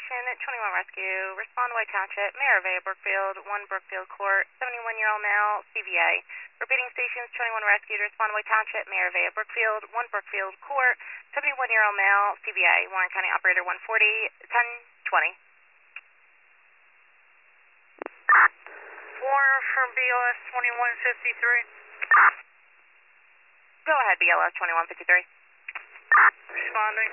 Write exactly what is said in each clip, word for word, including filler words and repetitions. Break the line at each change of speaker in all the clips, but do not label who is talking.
station at twenty-one Rescue. Respond White Township, Mayor of A. Brookfield, one Brookfield Court, seventy-one-year-old male, C V A. Repeating stations, twenty-one Rescue to respond White Township, Mayor of A. Brookfield, one Brookfield Court, seventy-one-year-old male, C V A. Warren County Operator one forty, ten twenty.
Warner from B L S twenty-one fifty-three.
Go ahead, B L S twenty-one fifty-three.
Responding.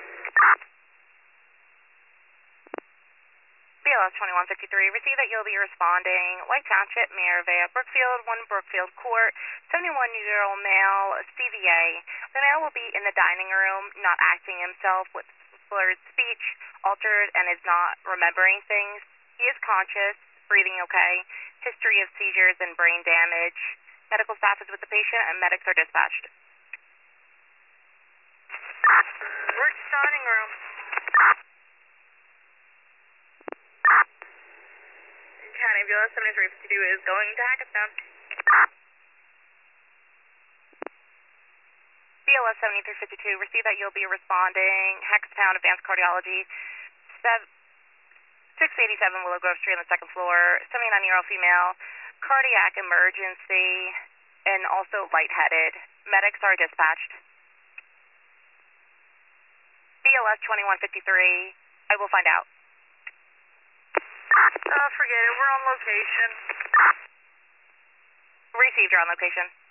B L S twenty-one fifty-three, receive that you'll be responding. White Township, Mayor of A. Brookfield, one Brookfield Court, seventy-one-year-old male, C V A. The male will be in the dining room, not acting himself with slurred speech, altered, and is not remembering things. He is conscious, breathing okay, history of seizures and brain damage. Medical staff is with the patient and medics are dispatched.
Where's the dining room?
County B L S seventy-three fifty-two is going to Hackettstown. B L S seventy-three fifty-two, receive that you'll be responding. Hackettstown Advanced Cardiology, six eighty-seven Willow Grove Street on the second floor, seventy-nine-year-old female, cardiac emergency, and also lightheaded. Medics are dispatched. B L S twenty-one fifty-three, I will find out.
Uh, forget it, we're on location.
Received, you're on location.